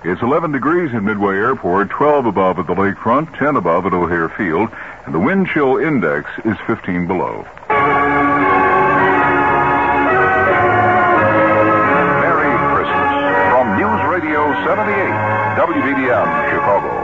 It's 11 degrees at Midway Airport, 12 above at the lakefront, 10 above at O'Hare Field, and the wind chill index is 15 below. Merry Christmas from News Radio 78, WBDM, Chicago.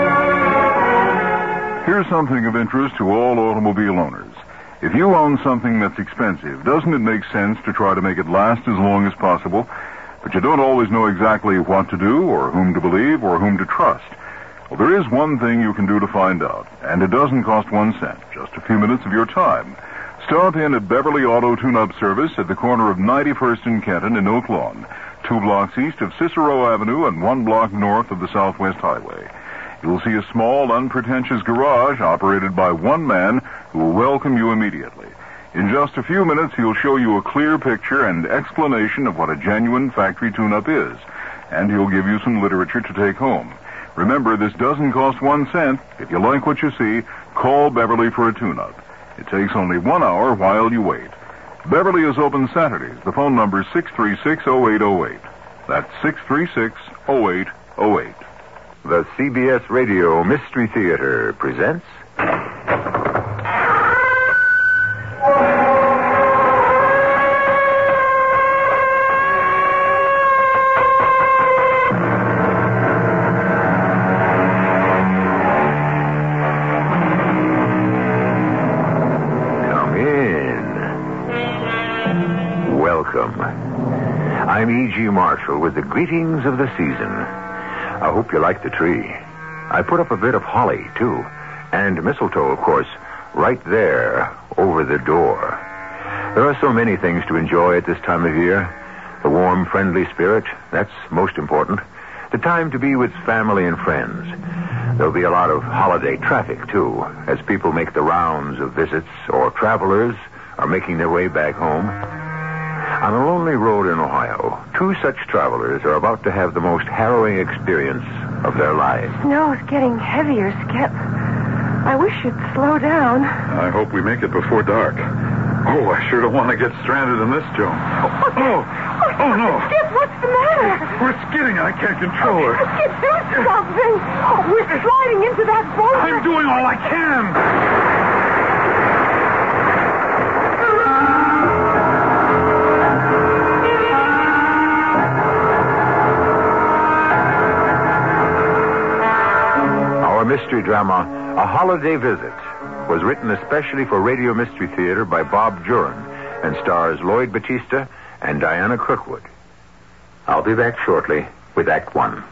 Here's something of interest to all automobile owners. If you own something that's expensive, doesn't it make sense to try to make it last as long as possible? But you don't always know exactly what to do, or whom to believe, or whom to trust. Well, there is one thing you can do to find out, and it doesn't cost 1 cent, just a few minutes of your time. Stop in at Beverly Auto Tune-Up Service at the corner of 91st and Kenton in Oak Lawn, 2 blocks east of Cicero Avenue and 1 block north of the Southwest Highway. You'll see a small, unpretentious garage operated by one man who will welcome you immediately. In just a few minutes, he'll show you a clear picture and explanation of what a genuine factory tune-up is, and he'll give you some literature to take home. Remember, this doesn't cost 1 cent. If you like what you see, call Beverly for a tune-up. It takes only 1 hour while you wait. Beverly is open Saturdays. The phone number is 636-0808. That's 636-0808. The CBS Radio Mystery Theater presents... I'm E.G. Marshall with the greetings of the season. I hope you like the tree. I put up a bit of holly, too. And mistletoe, of course, right there over the door. There are so many things to enjoy at this time of year. The warm, friendly spirit, that's most important. The time to be with family and friends. There'll be a lot of holiday traffic, too, as people make the rounds of visits or travelers are making their way back home. On a lonely road in Ohio, 2 such travelers are about to have the most harrowing experience of their lives. Snow's getting heavier, Skip. I wish you'd slow down. I hope we make it before dark. Oh, I sure don't want to get stranded in this, Joan. Oh, no. Skip, what's the matter? We're skidding. I can't control her. Skip, do something. We're sliding into that boat. I'm doing all I can. Mystery drama, A Holiday Visit, was written especially for Radio Mystery Theater by Bob Jurin and stars Lloyd Battista and Diana Kirkwood. I'll be back shortly with Act 1.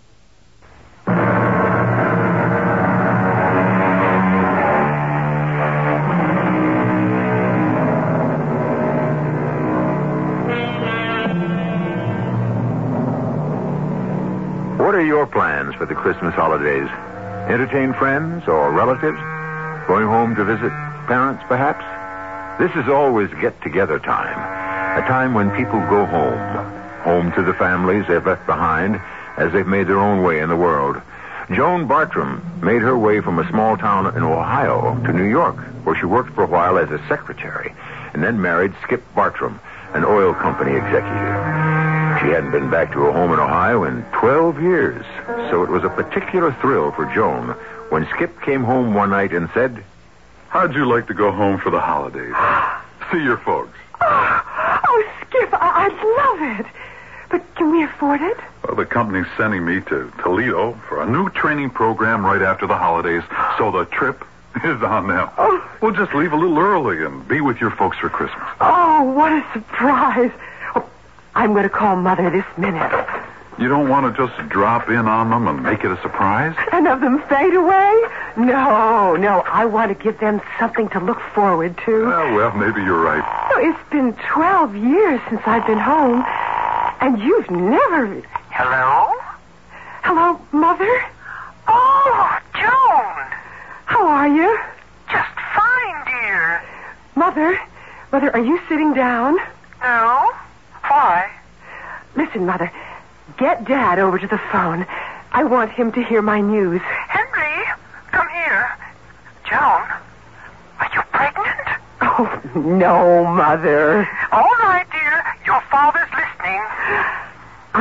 What are your plans for the Christmas holidays? Entertain friends or relatives? Going home to visit parents, perhaps? This is always get-together time. A time when people go home to the families they've left behind as they've made their own way in the world. Joan Bartram made her way from a small town in Ohio to New York, where she worked for a while as a secretary, and then married Skip Bartram, an oil company executive. She hadn't been back to her home in Ohio in 12 years, so it was a particular thrill for Joan when Skip came home one night and said, How'd you like to go home for the holidays? See your folks. Oh, Skip, I'd love it. But can we afford it? Well, the company's sending me to Toledo for a new training program right after the holidays, so the trip is on them. Oh. We'll just leave a little early and be with your folks for Christmas. Oh, what a surprise. Oh, I'm going to call Mother this minute. You don't want to just drop in on them and make it a surprise? And have them fade away? No. I want to give them something to look forward to. Well, maybe you're right. Oh, it's been 12 years since I've been home, and you've never... Hello? Hello, Mother? Oh, Joan. How are you? Just fine, dear. Mother, are you sitting down? No? Why? Listen, Mother, get Dad over to the phone. I want him to hear my news. Henry, come here. Joan, are you pregnant? Oh, no, Mother. All right, dear. Your father's listening. I'm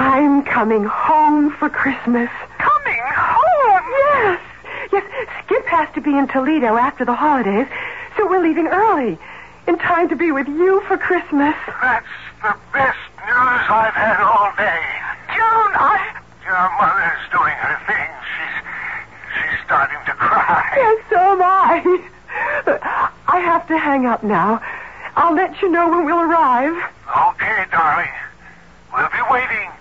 coming home for Christmas. Coming home? Yes. Yes, Skip has to be in Toledo after the holidays, so we're leaving early, in time to be with you for Christmas. That's the best news I've had all day. Joan, Your mother's doing her thing. She's starting to cry. Yes, so am I. I have to hang up now. I'll let you know when we'll arrive. Okay, darling. We'll be waiting.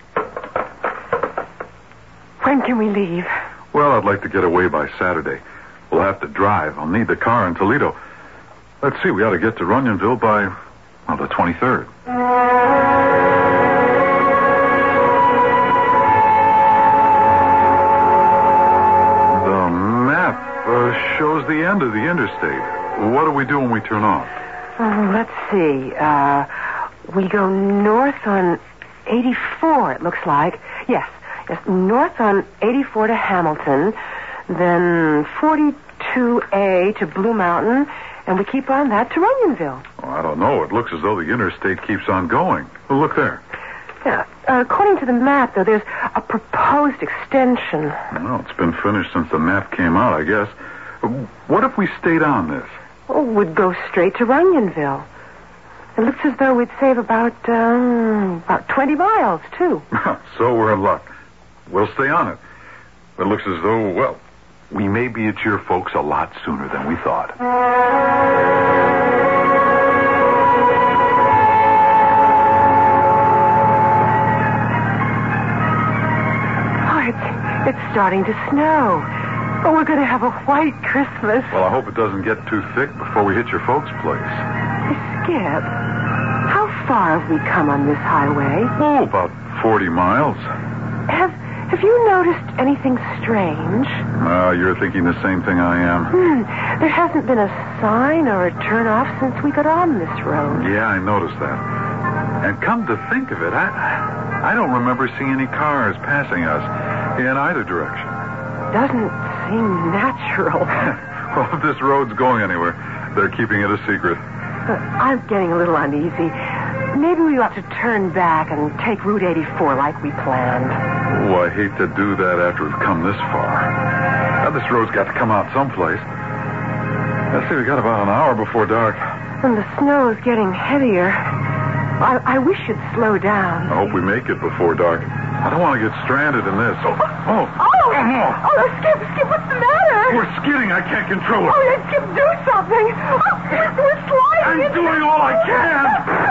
When can we leave? Well, I'd like to get away by Saturday. We'll have to drive. I'll need the car in Toledo. Let's see, we ought to get to Runyonville by, the 23rd. The map shows the end of the interstate. What do we do when we turn off? Let's see. We go north on 84, it looks like. Yes, north on 84 to Hamilton, then 42A to Blue Mountain, and we keep on that to Runyonville. Oh, I don't know. It looks as though the interstate keeps on going. Well, look there. Yeah. According to the map, though, there's a proposed extension. Well, it's been finished since the map came out, I guess. What if we stayed on this? Oh, we'd go straight to Runyonville. It looks as though we'd save about 20 miles, too. So we're in luck. We'll stay on it. It looks as though, well, we may be at your folks a lot sooner than we thought. Oh, it's starting to snow. Oh, we're going to have a white Christmas. Well, I hope it doesn't get too thick before we hit your folks' place. Hey, Skip, how far have we come on this highway? Oh, about 40 miles. Have you noticed anything strange? You're thinking the same thing I am. There hasn't been a sign or a turnoff since we got on this road. Yeah, I noticed that. And come to think of it, I don't remember seeing any cars passing us in either direction. Doesn't seem natural. Well, if this road's going anywhere, they're keeping it a secret. I'm getting a little uneasy. Maybe we ought to turn back and take Route 84 like we planned. Oh, I hate to do that after we've come this far. Now, this road's got to come out someplace. Let's see, we got about an hour before dark. And the snow is getting heavier. I wish you'd slow down. I hope we make it before dark. I don't want to get stranded in this. Oh, Skip, what's the matter? We're skidding. I can't control it. Oh, yeah, Skip, do something. Oh, we're sliding. I'm doing all I can.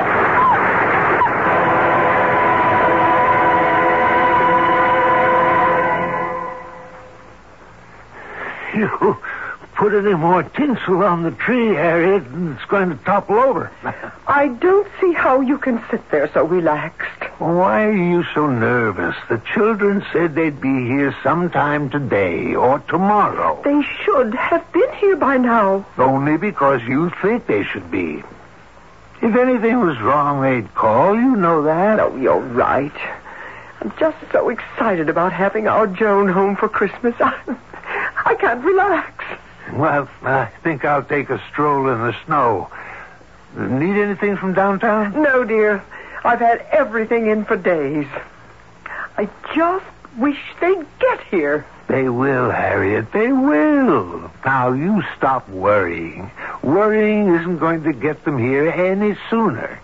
You put any more tinsel on the tree, Harriet, and it's going to topple over. I don't see how you can sit there so relaxed. Why are you so nervous? The children said they'd be here sometime today or tomorrow. They should have been here by now. Only because you think they should be. If anything was wrong, they'd call. You know that. No, you're right. I'm just so excited about having our Joan home for Christmas. I can't relax. Well, I think I'll take a stroll in the snow. Need anything from downtown? No, dear. I've had everything in for days. I just wish they'd get here. They will, Harriet. They will. Now, you stop worrying. Worrying isn't going to get them here any sooner.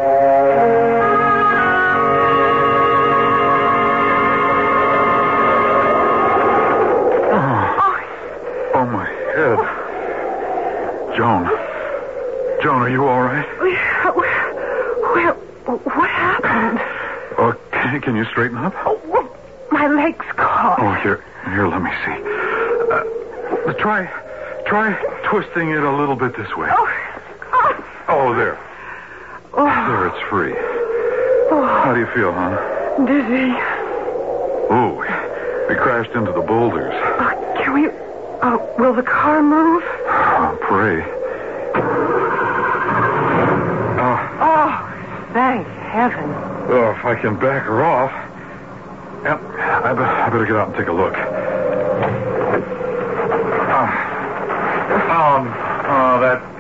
Oh, my head. Joan, are you all right? What happened? Oh, can you straighten up? Oh, my leg's caught. Oh, here, let me see. Try twisting it a little bit this way. Oh, there. There, it's free. How do you feel, huh? Dizzy. Oh, we crashed into the boulders. Can we... will the car move? Oh, pray. Thank heaven. Oh, if I can back her off. Yep, I better get out and take a look.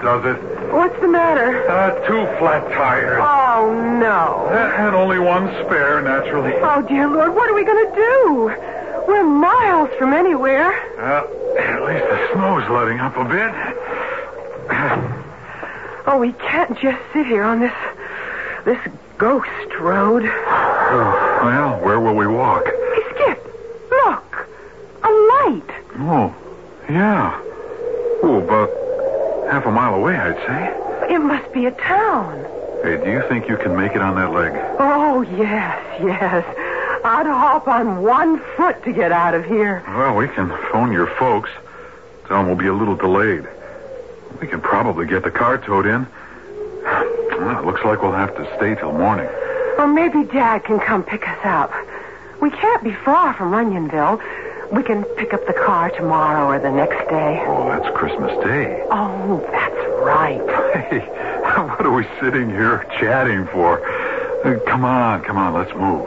does it. What's the matter? 2 flat tires. Oh, no. And only one spare, naturally. Oh, dear Lord, what are we going to do? We're miles from anywhere. At least the snow's letting up a bit. Oh, we can't just sit here on this ghost road. Well, where will we walk? Hey, Skip, look. A light. Oh, yeah. Oh, about half a mile away, I'd say. It must be a town. Hey, do you think you can make it on that leg? Oh, yes. I'd hop on one foot to get out of here. Well, we can phone your folks. Tell them we'll be a little delayed. We can probably get the car towed in. Well, it looks like we'll have to stay till morning. Or maybe Dad can come pick us up. We can't be far from Runyonville. We can pick up the car tomorrow or the next day. Oh, that's Christmas Day. Oh, that's right. Hey, what are we sitting here chatting for? Come on, let's move.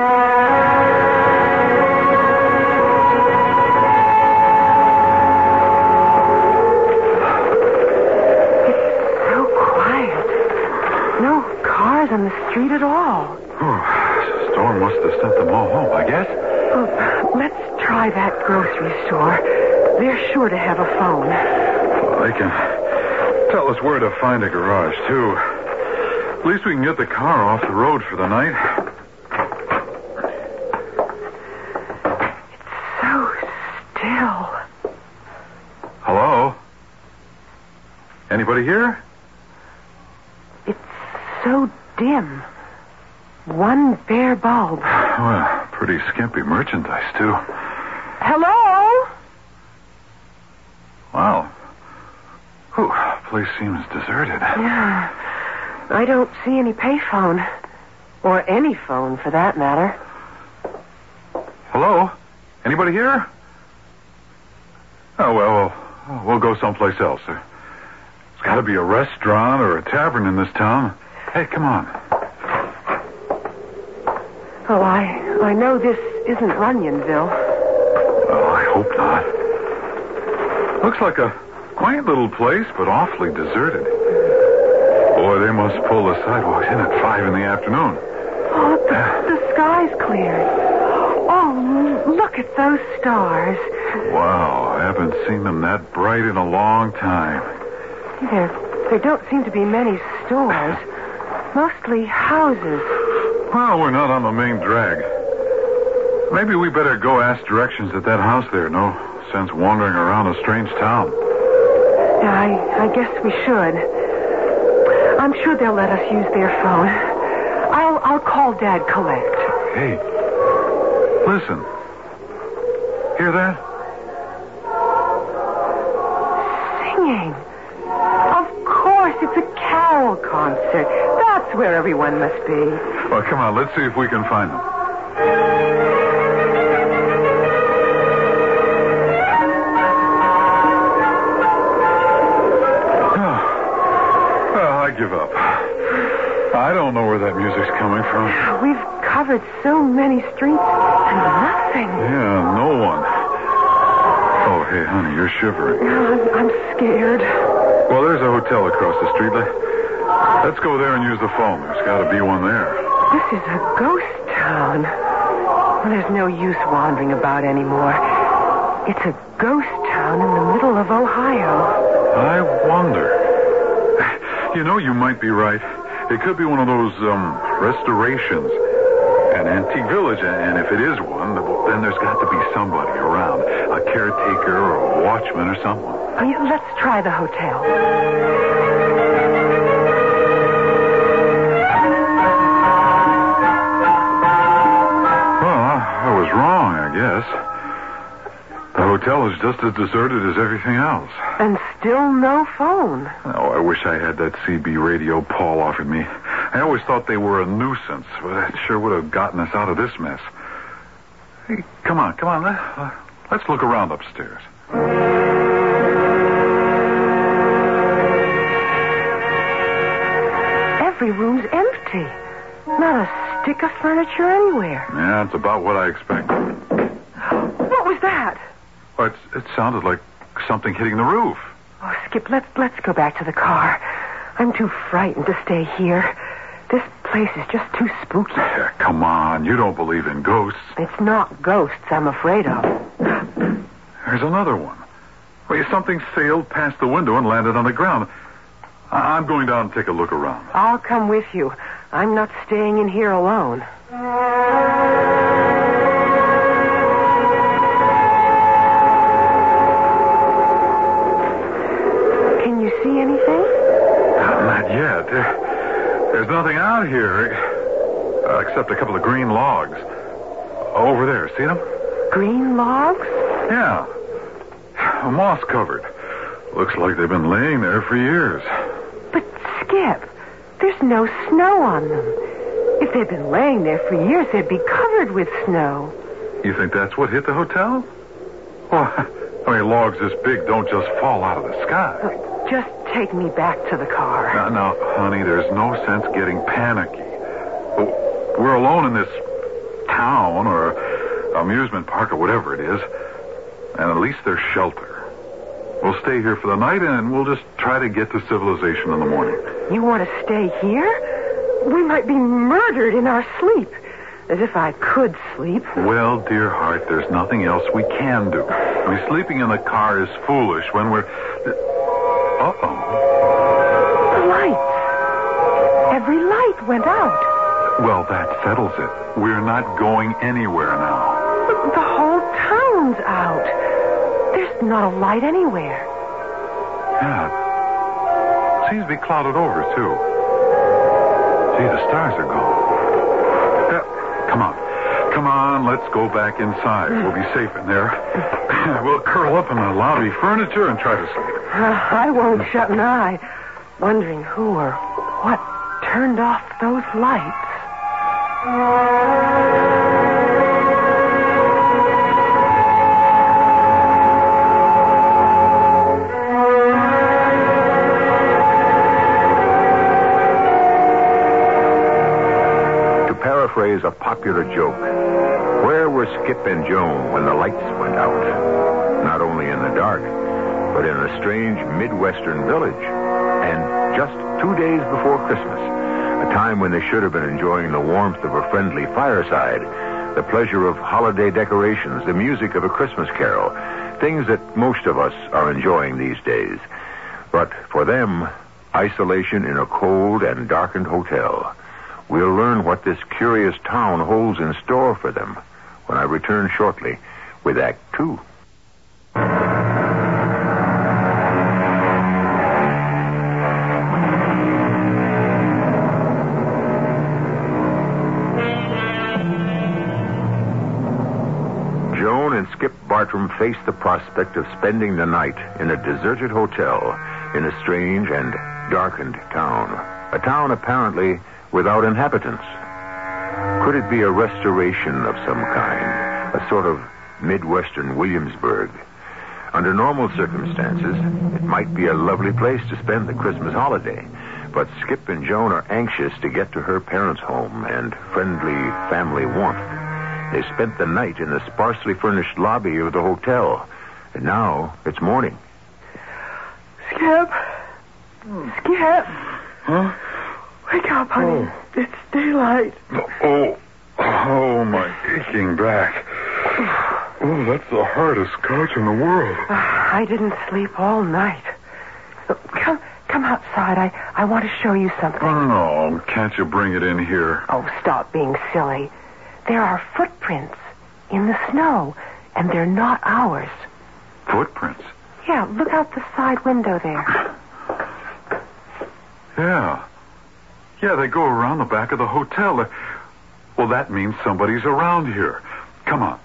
It's so quiet. No cars on the street at all. Oh, the storm must have sent them all home, I guess. Oh, let's try that grocery store. They're sure to have a phone. Well, they can tell us where to find a garage, too. At least we can get the car off the road for the night. It's so still. Hello? Anybody here? It's so dim. One bare bulb. Well, pretty skimpy merchandise, too. Hello? Wow. Whew, place seems deserted. Yeah. I don't see any payphone. Or any phone, for that matter. Hello? Anybody here? Oh, well, we'll go someplace else. There's got to be a restaurant or a tavern in this town. Hey, come on. Oh, I know this isn't Runyonville. Oh, I hope not. Looks like a quaint little place, but awfully deserted. Boy, they must pull the sidewalks in at 5 in the afternoon. Oh, the sky's cleared. Oh, look at those stars. Wow, I haven't seen them that bright in a long time. There don't seem to be many stores. Mostly houses. Well, we're not on the main drag. Maybe we better go ask directions at that house there. No sense wandering around a strange town. Yeah, I guess we should. I'm sure they'll let us use their phone. I'll call Dad collect. Hey, listen. Hear that? Singing. Of course, it's a carol concert. That's where everyone must be. Well, come on, let's see if we can find them. I give up. I don't know where that music's coming from. We've covered so many streets and nothing. Yeah, no one. Oh, hey, honey, you're shivering. I'm scared. Well, there's a hotel across the street. Let's go there and use the phone. There's got to be one there. This is a ghost town. Well, there's no use wandering about anymore. It's a ghost town in the middle of Ohio. I wonder. You know, you might be right. It could be one of those, restorations. An antique village, and if it is one, then there's got to be somebody around. A caretaker or a watchman or someone. Oh, yeah, let's try the hotel. Well, I was wrong, I guess. The hotel is just as deserted as everything else. And still no phone. Oh, I wish I had that CB radio Paul offered me. I always thought they were a nuisance, but it sure would have gotten us out of this mess. Hey, come on. Let's look around upstairs. Every room's empty. Not a stick of furniture anywhere. Yeah, it's about what I expected. What was that? Well, it sounded like something hitting the roof. Oh, Skip, let's go back to the car. I'm too frightened to stay here. This place is just too spooky. Yeah, come on. You don't believe in ghosts. It's not ghosts I'm afraid of. There's another one. Well, something sailed past the window and landed on the ground. I'm going down and take a look around. I'll come with you. I'm not staying in here alone. Can you see anything? Not yet. There's nothing out here except a couple of green logs. Over there, see them? Green logs? Yeah. Moss covered. Looks like they've been laying there for years. But, Skip, there's no snow on them. If they'd been laying there for years, they'd be covered with snow. You think that's what hit the hotel? Well, I mean, logs this big don't just fall out of the sky. Just take me back to the car. Now, honey, there's no sense getting panicky. We're alone in this town or amusement park or whatever it is, and at least there's shelter. We'll stay here for the night, and we'll just try to get to civilization in the morning. You want to stay here? We might be murdered in our sleep. As if I could sleep. Well, dear heart, there's nothing else we can do. I mean, sleeping in the car is foolish when we're... Uh-oh. The lights. Every light went out. Well, that settles it. We're not going anywhere now. But the whole town's out. There's not a light anywhere. Yeah. Seems to be clouded over, too. See, the stars are gone. Come on, let's go back inside. We'll be safe in there. We'll curl up in the lobby furniture and try to sleep. I won't shut an eye, wondering who or what turned off those lights. Paraphrase a popular joke. Where were Skip and Joan when the lights went out? Not only in the dark, but in a strange Midwestern village. And just 2 days before Christmas, a time when they should have been enjoying the warmth of a friendly fireside, the pleasure of holiday decorations, the music of a Christmas carol, things that most of us are enjoying these days. But for them, isolation in a cold and darkened hotel. We'll learn what this curious town holds in store for them when I return shortly with Act 2. Joan and Skip Bartram face the prospect of spending the night in a deserted hotel in a strange and darkened town. A town apparently without inhabitants. Could it be a restoration of some kind? A sort of Midwestern Williamsburg? Under normal circumstances, it might be a lovely place to spend the Christmas holiday. But Skip and Joan are anxious to get to her parents' home and friendly family warmth. They spent the night in the sparsely furnished lobby of the hotel. And now it's morning. Skip. Skip. Huh? Wake up, honey. Oh. It's daylight. Oh, my aching back. Oh, that's the hardest couch in the world. I didn't sleep all night. Come outside. I want to show you something. Oh, no. Can't you bring it in here? Oh, stop being silly. There are footprints in the snow, and they're not ours. Footprints? Yeah, look out the side window there. Yeah, they go around the back of the hotel. Well, that means somebody's around here. Come on.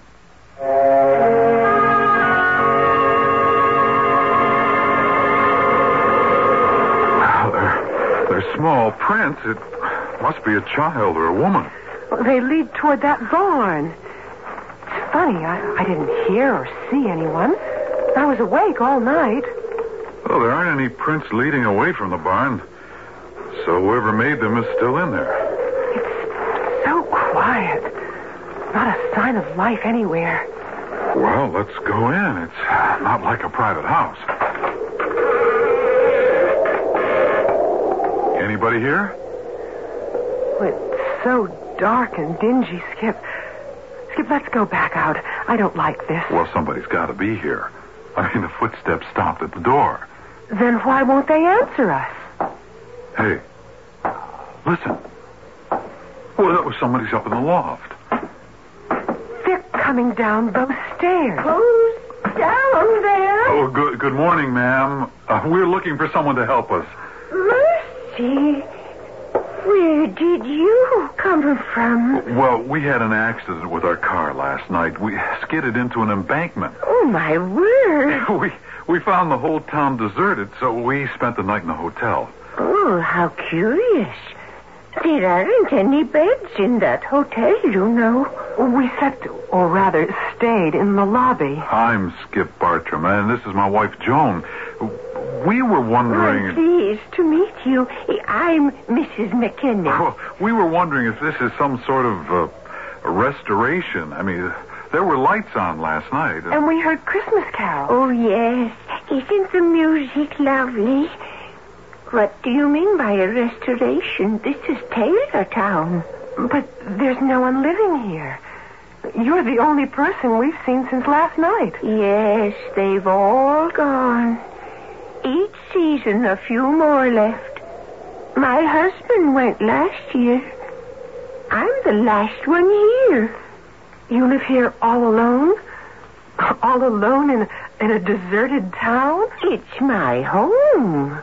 They're small prints. It must be a child or a woman. Well, they lead toward that barn. It's funny, I didn't hear or see anyone. I was awake all night. Well, there aren't any prints leading away from the barn. So whoever made them is still in there. It's so quiet. Not a sign of life anywhere. Well, let's go in. It's not like a private house. Anybody here? It's so dark and dingy, Skip. Skip, let's go back out. I don't like this. Well, somebody's got to be here. I mean, the footsteps stopped at the door. Then why won't they answer us? Hey, listen. Well, that was somebody's up in the loft. They're coming down those stairs. Who's down there? Oh, good morning, ma'am. We're looking for someone to help us. Mercy. Where did you come from? Well, we had an accident with our car last night. We skidded into an embankment. Oh, my word. We found the whole town deserted, so we spent the night in the hotel. Oh, how curious. There aren't any beds in that hotel, you know. We slept, or rather stayed, in the lobby. I'm Skip Bartram, and this is my wife, Joan. We were wondering... I'm pleased to meet you. I'm Mrs. McKinnon. Well, we were wondering if this is some sort of a restoration. I mean, there were lights on last night. And we heard Christmas carols. Oh, yes. Isn't the music lovely? What do you mean by a restoration? This is Taylortown. But there's no one living here. You're the only person we've seen since last night. Yes, they've all gone. Each season, a few more left. My husband went last year. I'm the last one here. You live here all alone? All alone in a deserted town? It's my home.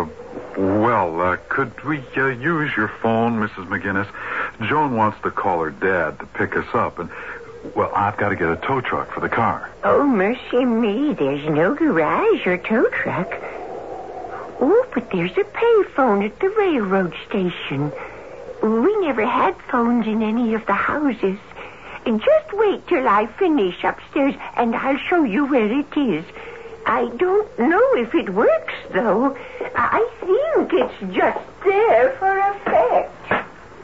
Could we use your phone, Mrs. McGinnis? Joan wants to call her dad to pick us up, and, well, I've got to get a tow truck for the car. Oh, mercy me, there's no garage or tow truck. Oh, but there's a payphone at the railroad station. We never had phones in any of the houses. And just wait till I finish upstairs, and I'll show you where it is. I don't know if it works, though. I think it's just there for effect.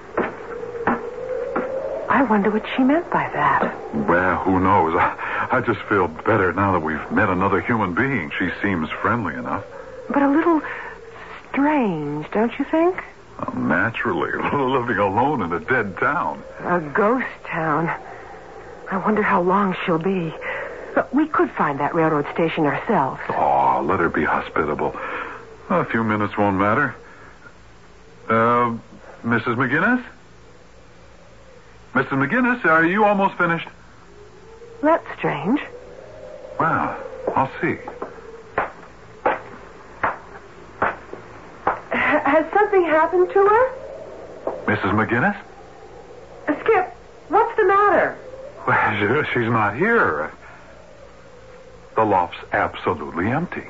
I wonder what she meant by that. Well, who knows? I just feel better now that we've met another human being. She seems friendly enough. But a little strange, don't you think? Naturally. Living alone in a dead town. A ghost town. I wonder how long she'll be. But we could find that railroad station ourselves. Oh, let her be hospitable. A few minutes won't matter. Mrs. McGinnis? Mrs. McGinnis, are you almost finished? That's strange. Well, I'll see. Has something happened to her? Mrs. McGinnis? Skip, what's the matter? Well, she's not here. The loft's absolutely empty.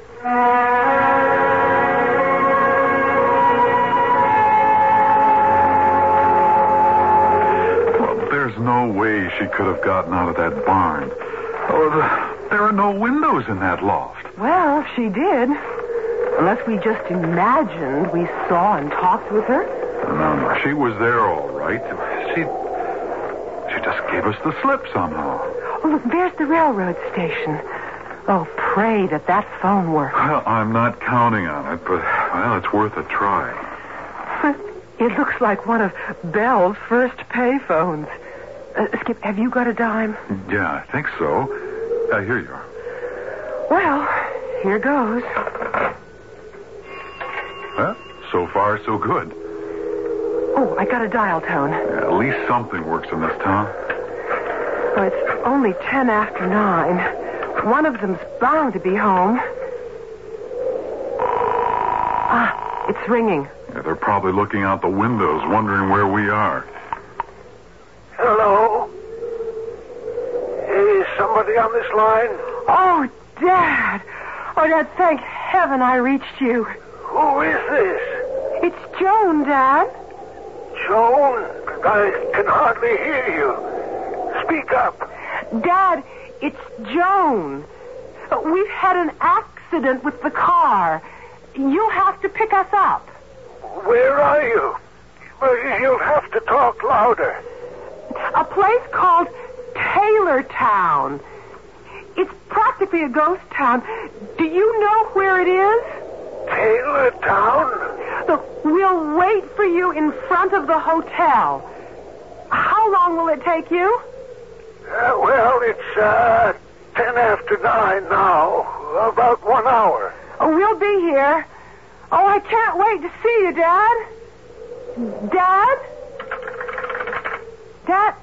Well, there's no way she could have gotten out of that barn. There are no windows in that loft. Well, if she did. Unless we just imagined we saw and talked with her. No, she was there all right. She just gave us the slip somehow. Oh, look, there's the railroad station. Oh, pray that phone works. Well, I'm not counting on it, but, well, it's worth a try. It looks like one of Belle's first payphones. Skip, have you got a dime? Yeah, I think so. Here you are. Well, here goes. Well, so far, so good. Oh, I got a dial tone. Yeah, at least something works in this town. Oh, it's only 10 after 9. One of them's bound to be home. Ah, it's ringing. Yeah, they're probably looking out the windows, wondering where we are. Hello? Is somebody on this line? Oh, Dad. Oh, Dad, thank heaven I reached you. Who is this? It's Joan, Dad. Joan? I can hardly hear you. Speak up. Dad, it's Joan. We've had an accident with the car. You'll have to pick us up. Where are you? You'll have to talk louder. A place called Taylortown. It's practically a ghost town. Do you know where it is? Taylortown? Look, we'll wait for you in front of the hotel. How long will it take you? Well, it's 10 after 9 now. About 1 hour. Oh, we'll be here. Oh, I can't wait to see you, Dad. Dad? Dad?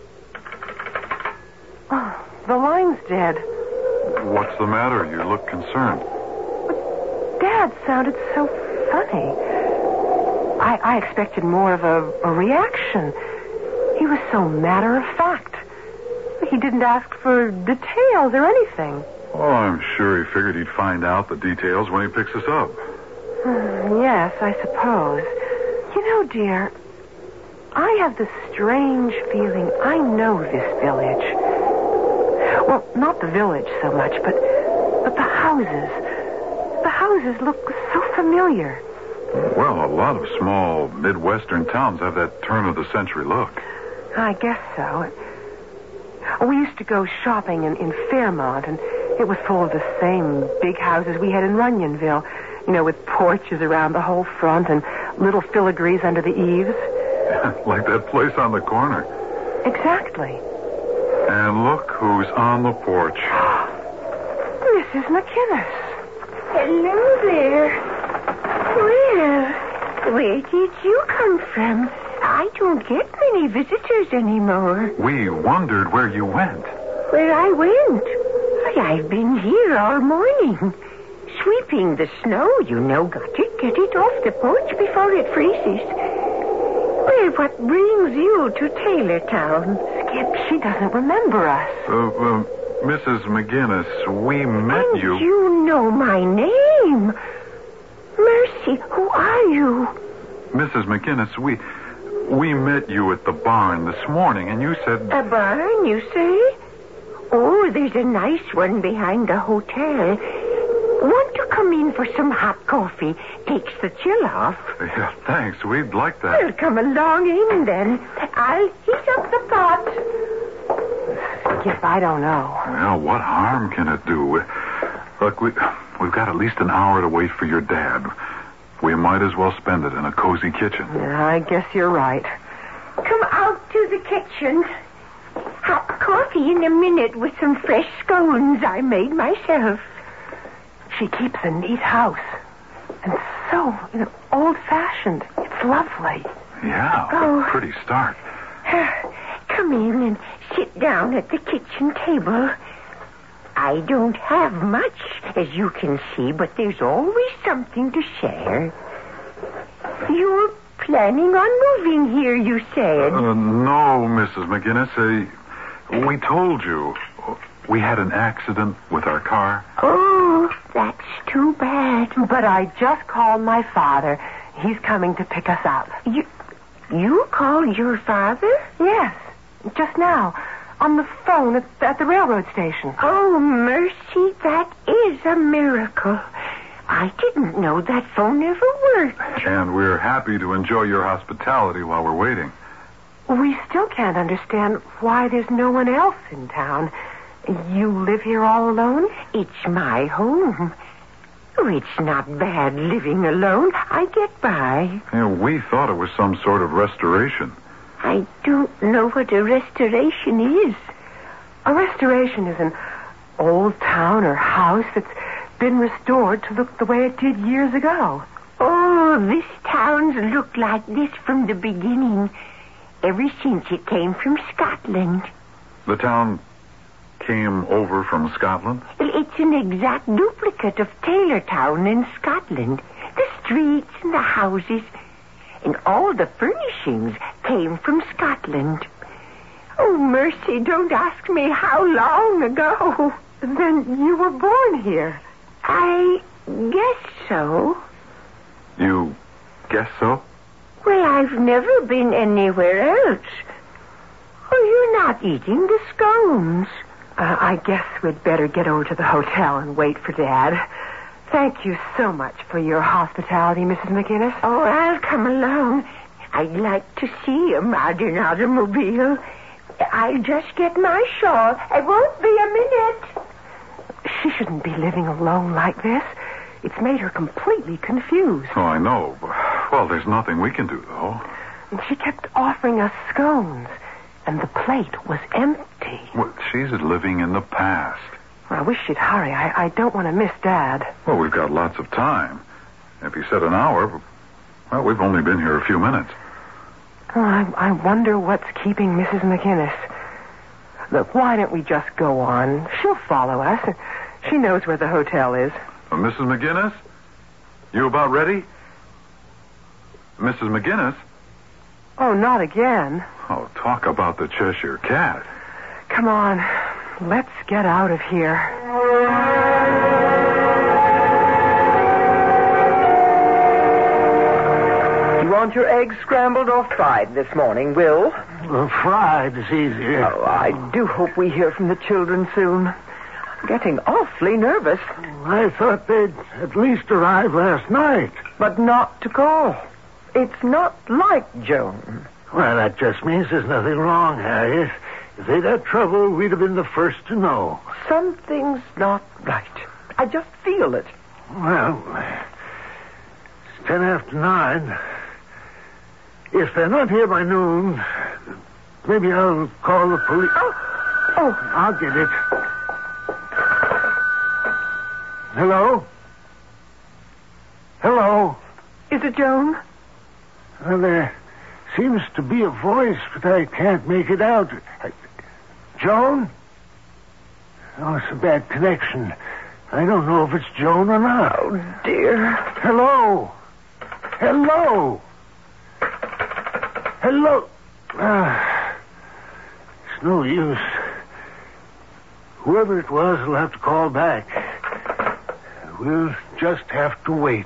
Oh, the line's dead. What's the matter? You look concerned. But Dad sounded so funny. I expected more of a reaction. He was so matter-of-fact. He didn't ask for details or anything. Oh, I'm sure he figured he'd find out the details when he picks us up. Yes, I suppose. You know, dear, I have this strange feeling I know this village. Well, not the village so much, but the houses. The houses look so familiar. Well, a lot of small Midwestern towns have that turn-of-the-century look. I guess so. We used to go shopping in Fairmont, and it was full of the same big houses we had in Runyonville. You know, with porches around the whole front and little filigrees under the eaves. Like that place on the corner. Exactly. And look who's on the porch. Mrs. McInnes. Hello there. Well, where did you come from? I don't get many visitors anymore. We wondered where you went. Where I went? Why, I've been here all morning. Sweeping the snow, you know. Got to get it off the porch before it freezes. Well, what brings you to Taylortown? Skip, she doesn't remember us. Mrs. McGinnis, we met And you. you know my name. Mercy, who are you? Mrs. McGinnis, we met you at the barn this morning, and you said... A barn, you say? Oh, there's a nice one behind the hotel. Want to come in for some hot coffee? Takes the chill off. Yeah, thanks. We'd like that. Well, come along in, then. I'll heat up the pot. Skip, I don't know. Well, what harm can it do? Look, we've got at least an hour to wait for your dad. We might as well spend it in a cozy kitchen. Yeah, I guess you're right. Come out to the kitchen. Hot coffee in a minute with some fresh scones I made myself. She keeps a neat house. And so, old-fashioned. It's lovely. Yeah, Oh. a pretty start. Come in and sit down at the kitchen table. I don't have much, as you can see, but there's always something to share. You're planning on moving here, you said. No, Mrs. McGinnis. We told you. We had an accident with our car. Oh, that's too bad. But I just called my father. He's coming to pick us up. You called your father? Yes, just now. On the phone at the railroad station. Oh, mercy, that is a miracle. I didn't know that phone ever worked. And we're happy to enjoy your hospitality while we're waiting. We still can't understand why there's no one else in town. You live here all alone? It's my home. Oh, it's not bad living alone. I get by. Yeah, we thought it was some sort of restoration. I don't know what a restoration is. A restoration is an old town or house that's been restored to look the way it did years ago. Oh, this town's looked like this from the beginning. Ever since it came from Scotland. The town came over from Scotland? It's an exact duplicate of Taylortown in Scotland. The streets and the houses and all the furnishings came from Scotland. Oh, mercy, don't ask me how long ago. Then you were born here. I guess so. You guess so? Well, I've never been anywhere else. Oh, you're not eating the scones. I guess we'd better get over to the hotel and wait for Dad. Thank you so much for your hospitality, Mrs. McInnes. Oh, I'll come along. I'd like to see a modern automobile. I'll just get my shawl. It won't be a minute. She shouldn't be living alone like this. It's made her completely confused. Oh, I know. Well, there's nothing we can do, though. And she kept offering us scones, and the plate was empty. Well, she's living in the past. Well, I wish she'd hurry. I don't want to miss Dad. Well, we've got lots of time. If you said an hour, well, we've only been here a few minutes. Oh, I wonder what's keeping Mrs. McInnes. Look, why don't we just go on? She'll follow us. She knows where the hotel is. Mrs. McGinnis? You about ready? Mrs. McGinnis? Oh, not again. Oh, talk about the Cheshire Cat. Come on. Let's get out of here. You want your eggs scrambled or fried this morning, Will? Fried is easier. Oh, I do hope we hear from the children soon. I'm getting awfully nervous. I thought they'd at least arrive last night. But not to call. It's not like Joan. Well, that just means there's nothing wrong, Harriet. If they'd had trouble, we'd have been the first to know. Something's not right. I just feel it. Well, it's 9:10. If they're not here by noon, maybe I'll call the police. Oh, I'll get it. Hello? Hello? Is it Joan? Well, there seems to be a voice, but I can't make it out. Joan? Oh, it's a bad connection. I don't know if it's Joan or not. oh, dear. Hello? Hello? Hello? It's no use. Whoever it was will have to call back. We'll just have to wait.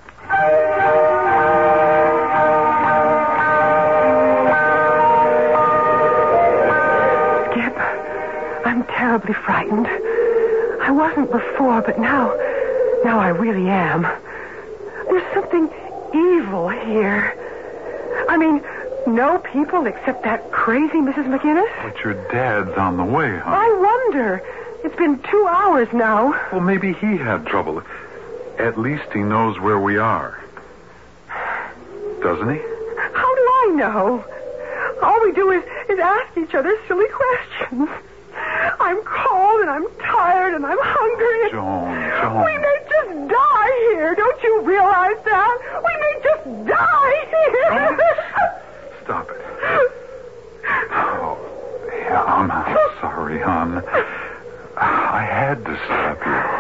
Skip, I'm terribly frightened. I wasn't before, but now I really am. There's something evil here. I mean, no people except that crazy Mrs. McInnes? But your dad's on the way, honey. I wonder. It's been 2 hours now. Well, maybe he had trouble. At least he knows where we are. Doesn't he? How do I know? All we do is ask each other silly questions. I'm cold and I'm tired and I'm hungry. Joan. We may just die here. Don't you realize that? We may just die here. Stop it. Oh, yeah, I'm sorry, hon. I had to stop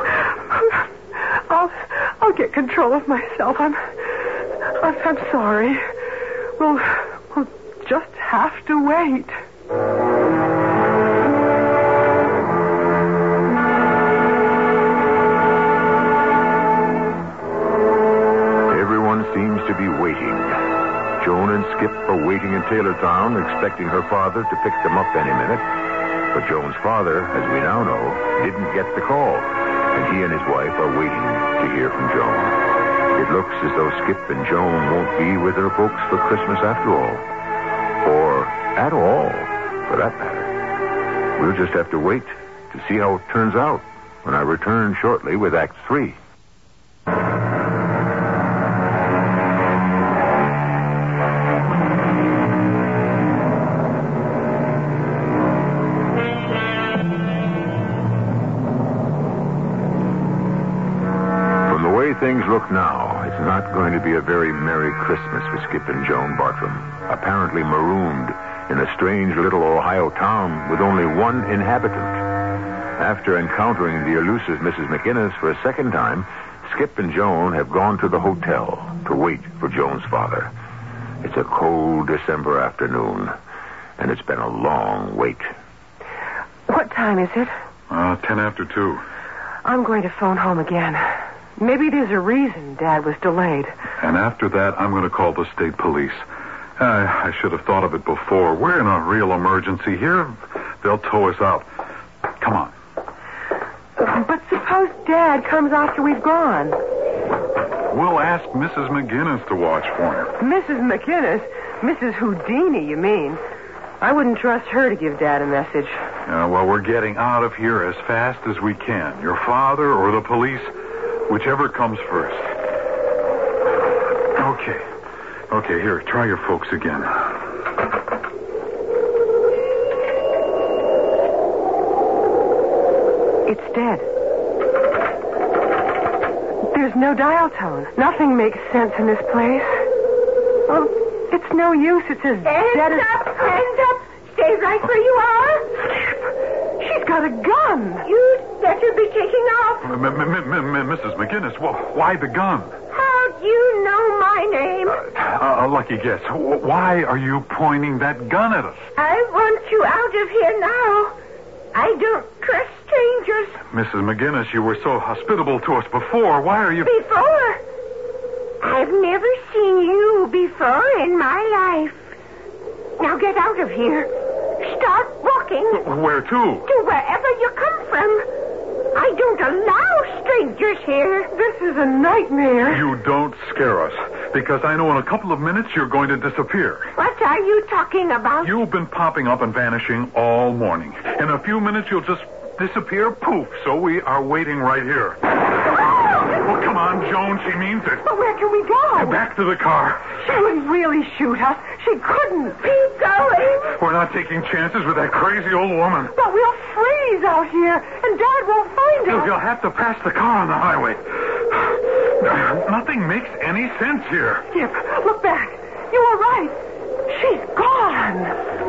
you. I'll get control of myself. I'm sorry. We'll just have to wait. Everyone seems to be waiting. Joan and Skip are waiting in Taylortown, expecting her father to pick them up any minute. But Joan's father, as we now know, didn't get the call, and he and his wife are waiting to hear from Joan. It looks as though Skip and Joan won't be with their folks for Christmas after all. Or at all, for that matter. We'll just have to wait to see how it turns out when I return shortly with Act 3. Things look now, it's not going to be a very Merry Christmas for Skip and Joan Bartram, apparently marooned in a strange little Ohio town with only one inhabitant. After encountering the elusive Mrs. McInnes for a second time, Skip and Joan have gone to the hotel to wait for Joan's father. It's a cold December afternoon, and it's been a long wait. What time is it? 10 after 2. I'm going to phone home again. Maybe there's a reason Dad was delayed. And after that, I'm going to call the state police. I should have thought of it before. We're in a real emergency here. They'll tow us out. Come on. But suppose Dad comes after we've gone. We'll ask Mrs. McGinnis to watch for him. Mrs. McInnes? Mrs. Houdini, you mean? I wouldn't trust her to give Dad a message. Well, we're getting out of here as fast as we can. Your father or the police, whichever comes first. Okay. Okay, here, try your folks again. It's dead. There's no dial tone. Nothing makes sense in this place. Oh, it's no use. It's as dead as... Hands up! Stay right where you are. She's got a gun. You'd better be taking off. Mrs. McGinnis, why the gun? How do you know my name? A lucky guess. Why are you pointing that gun at us? I want you out of here now. I don't trust strangers. Mrs. McGinnis, you were so hospitable to us before. Why are you... Before? I've never seen you before in my life. Now get out of here. Start walking. Where to? To wherever you come from. I don't allow strangers here. This is a nightmare. You don't scare us, because I know in a couple of minutes you're going to disappear. What are you talking about? You've been popping up and vanishing all morning. In a few minutes you'll just disappear, poof. So we are waiting right here. Well, come on, Joan. She means it. But where can we go? Back to the car. She wouldn't really shoot us. She couldn't. Keep going. We're not taking chances with that crazy old woman. But we'll freeze out here, and Dad won't find us. You'll have to pass the car on the highway. Nothing makes any sense here. Skip, look back. You were right. She's gone.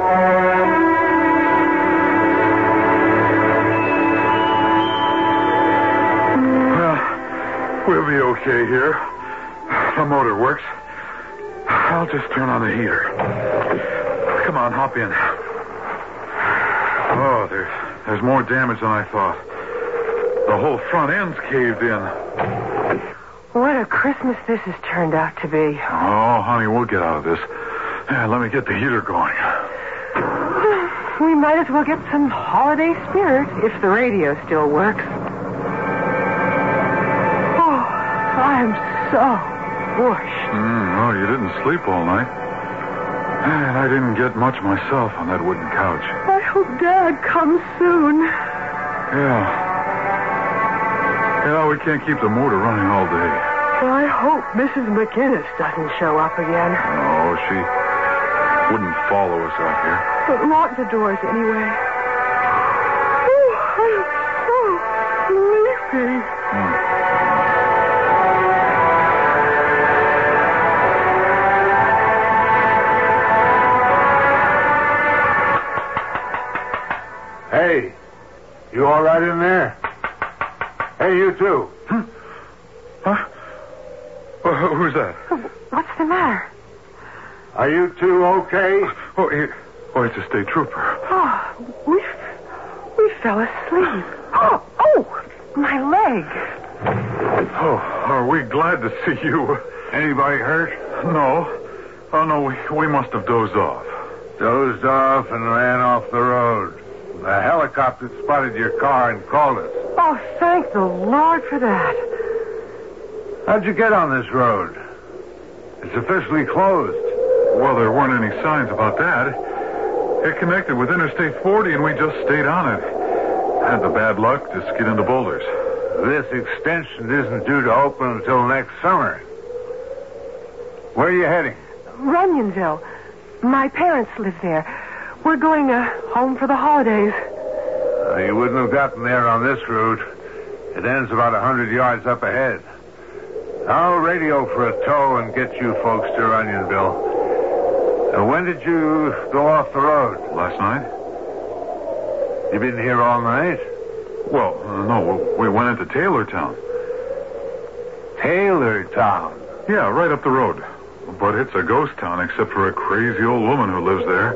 We'll be okay here. The motor works. I'll just turn on the heater. Come on, hop in. Oh, there's more damage than I thought. The whole front end's caved in. What a Christmas this has turned out to be. Oh, honey, we'll get out of this. Yeah, let me get the heater going. We might as well get some holiday spirit if the radio still works. I'm so bushed. Oh, you didn't sleep all night. And I didn't get much myself on that wooden couch. I hope Dad comes soon. Yeah, we can't keep the motor running all day. I hope Mrs. McGinnis doesn't show up again. No, she wouldn't follow us out here. But lock the doors anyway. Oh, I'm so sleepy. Hey, you all right in there? Hey, you two. Huh? Who's that? What's the matter? Are you two okay? It's a state trooper. Oh, we fell asleep. Oh, my leg. Oh, are we glad to see you? Anybody hurt? No. Oh, no, we must have dozed off. Dozed off and ran off the road. The helicopter spotted your car and called us. Oh, thank the Lord for that. How'd you get on this road? It's officially closed. Well, there weren't any signs about that. It connected with Interstate 40, and we just stayed on it. Had the bad luck to skid into boulders. This extension isn't due to open until next summer. Where are you heading? Runyonville. My parents live there. We're going home for the holidays. You wouldn't have gotten there on this route. It ends about 100 yards up ahead. I'll radio for a tow and get you folks to Runyonville. When did you go off the road? Last night? You been here all night? Well, no, we went into Taylortown. Taylortown? Yeah, right up the road. But it's a ghost town except for a crazy old woman who lives there.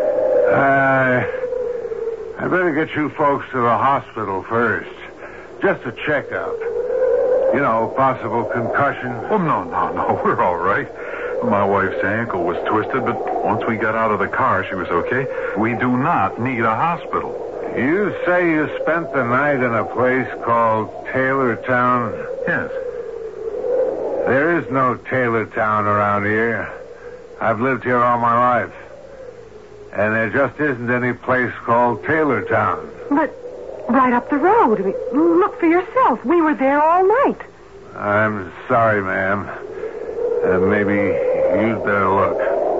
I better get you folks to the hospital first. Just a checkup. You know, possible concussion. Oh, no. We're all right. My wife's ankle was twisted, but once we got out of the car, she was okay. We do not need a hospital. You say you spent the night in a place called Taylortown? Yes. There is no Taylortown around here. I've lived here all my life. And there just isn't any place called Taylortown. But right up the road. I mean, look for yourself. We were there all night. I'm sorry, ma'am. Maybe You'd better look.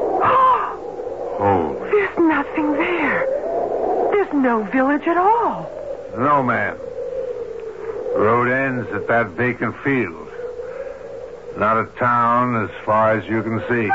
Holy. There's nothing there. There's no village at all. No, ma'am. The road ends at that vacant field. Not a town as far as you can see.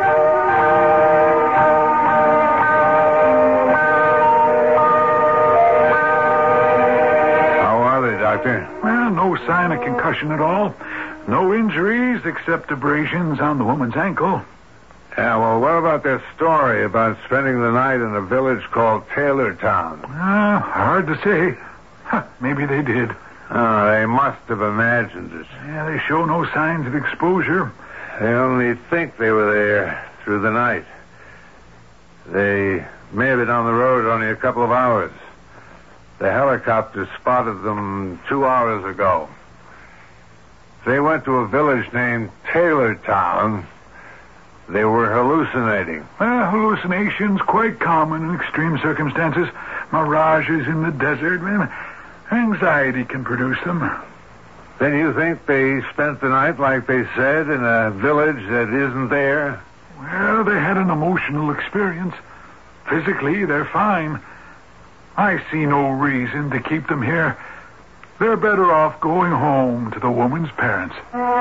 How are they, Doctor? Well, no sign of concussion at all. No injuries except abrasions on the woman's ankle. Yeah, well, what about their story about spending the night in a village called Taylortown? Hard to say. Maybe they did. Oh, they must have imagined it. Yeah, they show no signs of exposure. They only think they were there through the night. They may have been on the road only a couple of hours. The helicopter spotted them 2 hours ago. They went to a village named Taylortown. They were hallucinating. Well, hallucinations quite common in extreme circumstances. Mirages in the desert. Anxiety can produce them. Then you think they spent the night, like they said, in a village that isn't there? Well, they had an emotional experience. Physically, they're fine. I see no reason to keep them here. They're better off going home to the woman's parents.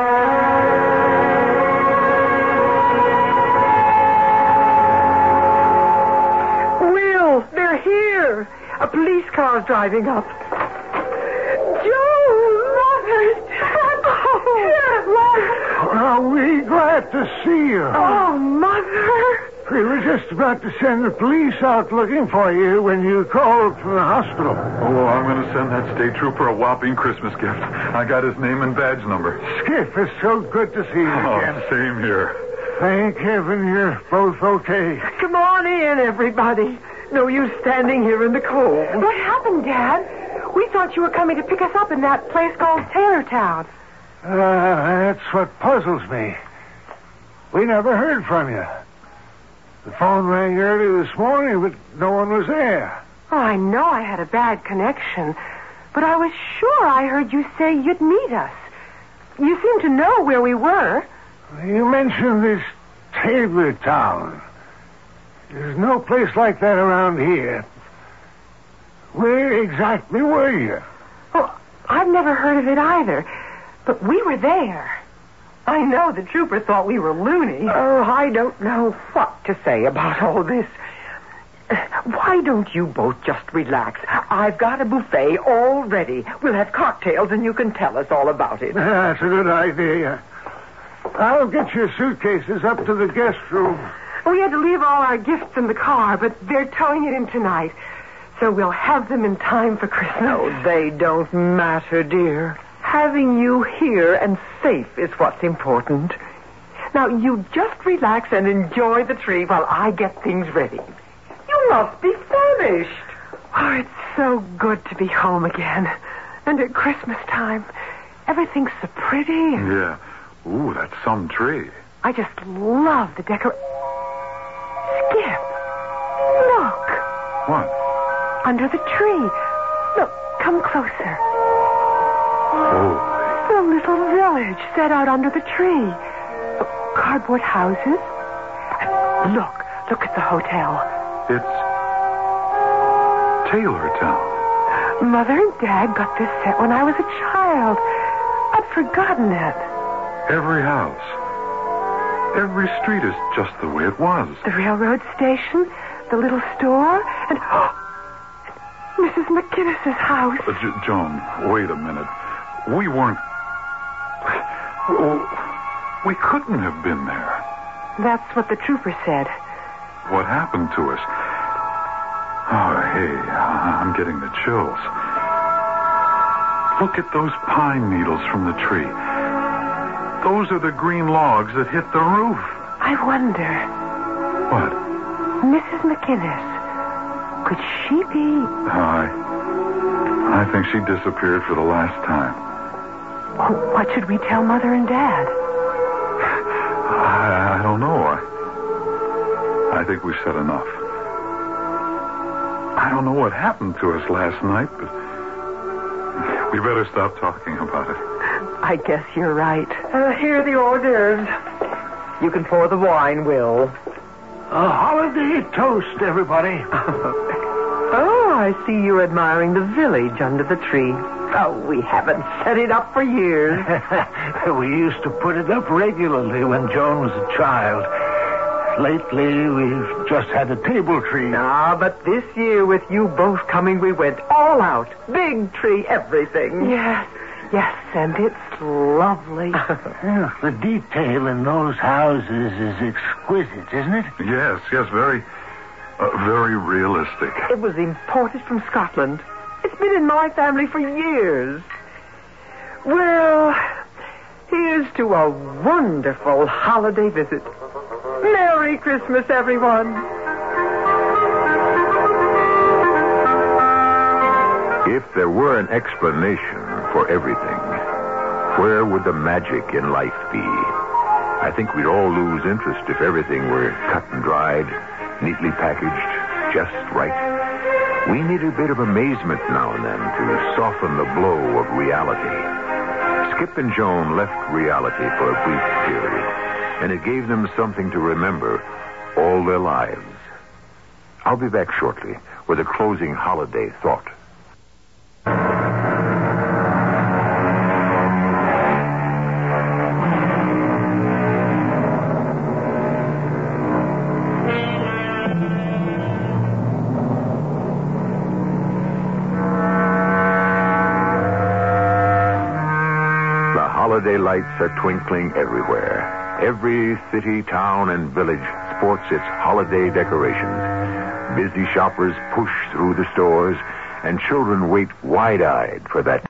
Will, they're here. A police car's driving up. Joe, Mother, Dad. Are we glad to see you? Oh, Mother. We were just about to send the police out looking for you when you called from the hospital. Oh, I'm going to send that state trooper a whopping Christmas gift. I got his name and badge number. Skip, it's so good to see you again. Same here. Thank heaven you're both okay. Come on in, everybody. No use standing here in the cold. What happened, Dad? We thought you were coming to pick us up in that place called Taylortown. That's what puzzles me. We never heard from you. The phone rang early this morning, but no one was there. Oh, I know I had a bad connection, but I was sure I heard you say you'd meet us. You seemed to know where we were. You mentioned this Taylortown. There's no place like that around here. Where exactly were you? Well, I've never heard of it either, but we were there. I know the trooper thought we were loony. Oh, I don't know what to say about all this. Why don't you both just relax? I've got a buffet all ready. We'll have cocktails and you can tell us all about it. That's a good idea. I'll get your suitcases up to the guest room. We had to leave all our gifts in the car, but they're towing it in tonight. So we'll have them in time for Christmas. No, they don't matter, dear. Having you here and safe is what's important. Now, you just relax and enjoy the tree while I get things ready. You must be famished. Oh, it's so good to be home again. And at Christmas time, everything's so pretty. Yeah. Ooh, that's some tree. I just love the decoration. Skip, look. What? Under the tree. Look, come closer. Oh. The little village set out under the tree. Cardboard houses. Look at the hotel. It's Taylortown. Mother and Dad got this set when I was a child. I'd forgotten it. Every house. Every street is just the way it was. The railroad station, the little store, and Mrs. McGinnis's house. Joan, wait a minute. We weren't... We couldn't have been there. That's what the trooper said. What happened to us? Oh, hey, I'm getting the chills. Look at those pine needles from the tree. Those are the green logs that hit the roof. I wonder. What? Mrs. McGinnis. Could she be... I think she disappeared for the last time. What should we tell Mother and Dad? I don't know. I think we said enough. I don't know what happened to us last night, but we better stop talking about it. I guess you're right. Here are the hors d'oeuvres. You can pour the wine, Will. A holiday toast, everybody. Oh, I see you're admiring the village under the tree. Oh, we haven't set it up for years. We used to put it up regularly when Joan was a child. Lately, we've just had a table tree. Ah, but this year, with you both coming, we went all out. Big tree, everything. Yes, and it's lovely. Yeah, the detail in those houses is exquisite, isn't it? Yes, very, very realistic. It was imported from Scotland. It's been in my family for years. Well, here's to a wonderful holiday visit. Merry Christmas, everyone. If there were an explanation for everything, where would the magic in life be? I think we'd all lose interest if everything were cut and dried, neatly packaged, just right. We need a bit of amazement now and then to soften the blow of reality. Skip and Joan left reality for a brief period, and it gave them something to remember all their lives. I'll be back shortly with a closing holiday thought. Holiday lights are twinkling everywhere. Every city, town, and village sports its holiday decorations. Busy shoppers push through the stores, and children wait wide-eyed for that